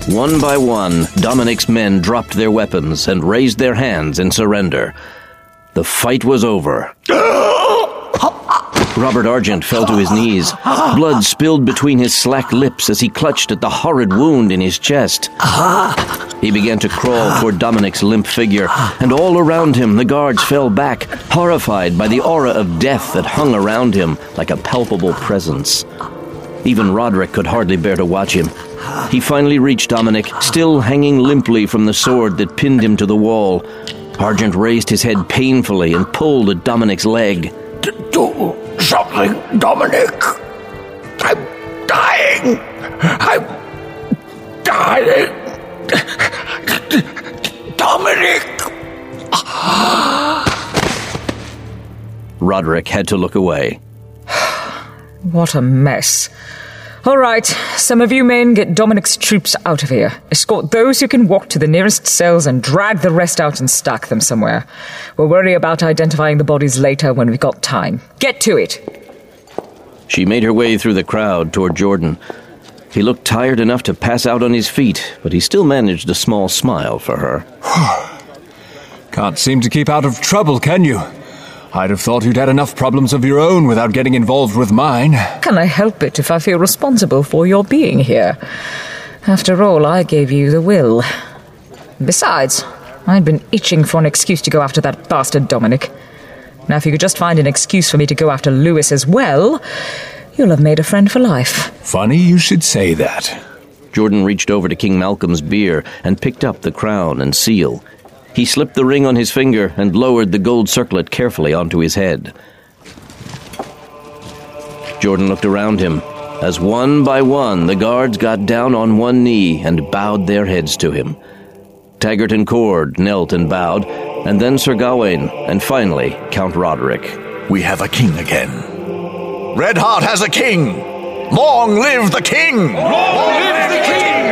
One by one, Dominic's men dropped their weapons and raised their hands in surrender. The fight was over. Robert Argent fell to his knees. Blood spilled between his slack lips as he clutched at the horrid wound in his chest. He began to crawl toward Dominic's limp figure, and all around him the guards fell back, horrified by the aura of death that hung around him like a palpable presence. Even Roderick could hardly bear to watch him. He finally reached Dominic, still hanging limply from the sword that pinned him to the wall. Argent raised his head painfully and pulled at Dominic's leg. Do something, Dominic. I'm dying. I'm dying. Dominic. Roderick had to look away. What a mess. All right, some of you men get Dominic's troops out of here. Escort those who can walk to the nearest cells and drag the rest out and stack them somewhere. We'll worry about identifying the bodies later when we've got time. Get to it. She made her way through the crowd toward Jordan. He looked tired enough to pass out on his feet, but he still managed a small smile for her. Can't seem to keep out of trouble, can you? I'd have thought you'd had enough problems of your own without getting involved with mine. Can I help it if I feel responsible for your being here? After all, I gave you the will. Besides, I'd been itching for an excuse to go after that bastard Dominic. Now, if you could just find an excuse for me to go after Lewis as well, you'll have made a friend for life. Funny you should say that. Jordan reached over to King Malcolm's bier and picked up the crown and seal. He slipped the ring on his finger and lowered the gold circlet carefully onto his head. Jordan looked around him as one by one the guards got down on one knee and bowed their heads to him. Taggart and Cord knelt and bowed, and then Sir Gawain, and finally Count Roderick. We have a king again. Redheart has a king! Long live the king! Long live the king!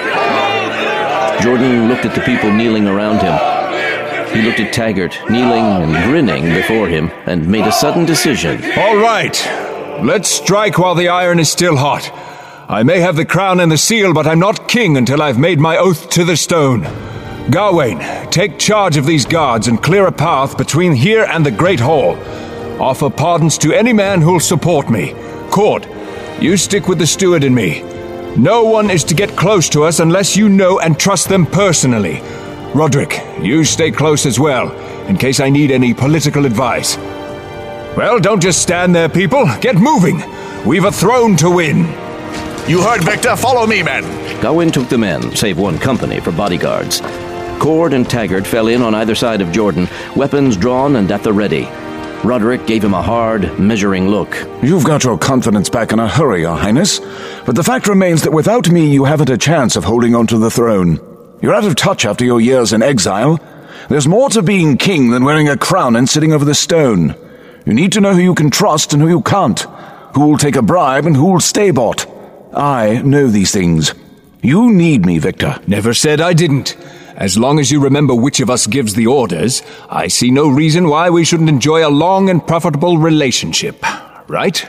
Jordan looked at the people kneeling around him. He looked at Taggart, kneeling and grinning before him, and made a sudden decision. All right, let's strike while the iron is still hot. I may have the crown and the seal, but I'm not king until I've made my oath to the stone. Gawain, take charge of these guards and clear a path between here and the Great Hall. Offer pardons to any man who'll support me. Cord, you stick with the steward and me. No one is to get close to us unless you know and trust them personally. Roderick, you stay close as well, in case I need any political advice. Well, don't just stand there, people. Get moving. We've a throne to win. You heard Victor. Follow me, men. Gawain took the men, save one company, for bodyguards. Cord and Taggart fell in on either side of Jordan, weapons drawn and at the ready. Roderick gave him a hard, measuring look. You've got your confidence back in a hurry, Your Highness, but the fact remains that without me you haven't a chance of holding on to the throne. You're out of touch after your years in exile. There's more to being king than wearing a crown and sitting over the stone. You need to know who you can trust and who you can't, who'll take a bribe and who'll stay bought. I know these things. You need me, Victor. Never said I didn't. As long as you remember which of us gives the orders, I see no reason why we shouldn't enjoy a long and profitable relationship. Right?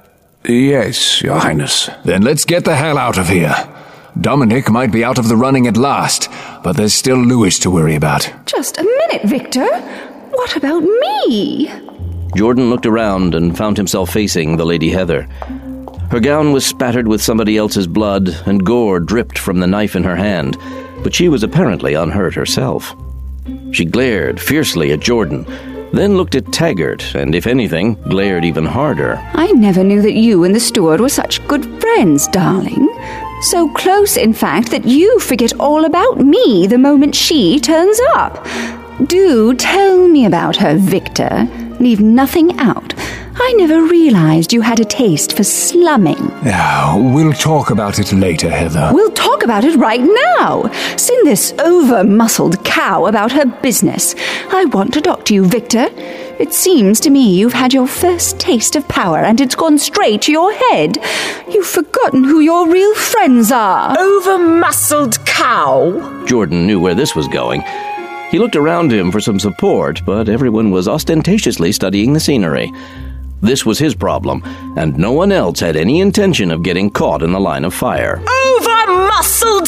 Yes, Your Highness. Then let's get the hell out of here. Dominic might be out of the running at last, but there's still Lewis to worry about. Just a minute, Victor. What about me? Jordan looked around and found himself facing the Lady Heather. Her gown was spattered with somebody else's blood, and gore dripped from the knife in her hand, but she was apparently unhurt herself. She glared fiercely at Jordan, then looked at Taggart, and if anything, glared even harder. I never knew that you and the steward were such good friends, darling. So close, in fact, that you forget all about me the moment she turns up. Do tell me about her, Victor. Leave nothing out. I never realized you had a taste for slumming. Yeah, we'll talk about it later, Heather. We'll talk about it right now. Send this over-muscled cow about her business. I want to talk to you, Victor. It seems to me you've had your first taste of power and it's gone straight to your head. You've forgotten who your real friends are. Over-muscled cow? Jordan knew where this was going. He looked around him for some support, but everyone was ostentatiously studying the scenery. This was his problem, and no one else had any intention of getting caught in the line of fire. Over-muscled cow!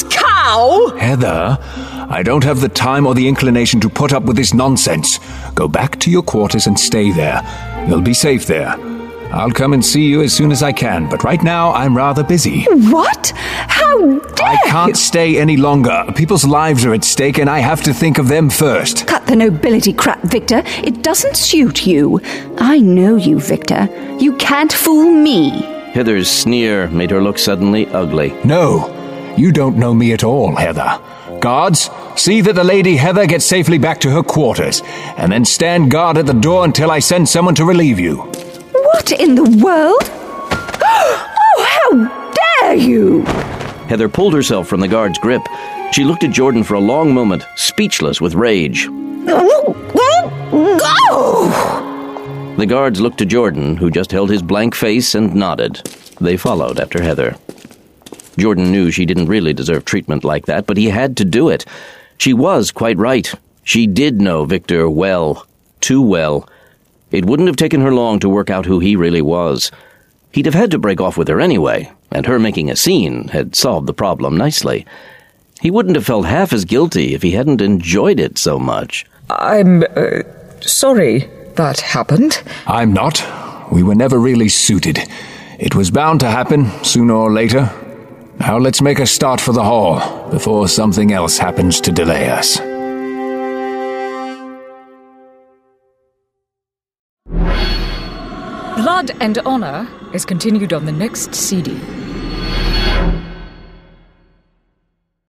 How? Heather, I don't have the time or the inclination to put up with this nonsense. Go back to your quarters and stay there. You'll be safe there. I'll come and see you as soon as I can, but right now I'm rather busy. What? How dare I can't stay any longer. People's lives are at stake and I have to think of them first. Cut the nobility crap, Victor. It doesn't suit you. I know you, Victor. You can't fool me. Heather's sneer made her look suddenly ugly. No, you don't know me at all, Heather. Guards, see that the Lady Heather gets safely back to her quarters, and then stand guard at the door until I send someone to relieve you. What in the world? Oh, how dare you! Heather pulled herself from the guard's grip. She looked at Jordan for a long moment, speechless with rage. Go! The guards looked to Jordan, who just held his blank face and nodded. They followed after Heather. Jordan knew she didn't really deserve treatment like that, but he had to do it. She was quite right. She did know Victor well. Too well. It wouldn't have taken her long to work out who he really was. He'd have had to break off with her anyway, and her making a scene had solved the problem nicely. He wouldn't have felt half as guilty if he hadn't enjoyed it so much. I'm sorry that happened. I'm not. We were never really suited. It was bound to happen, sooner or later. Now let's make a start for the hall, before something else happens to delay us. Blood and Honor is continued on the next CD.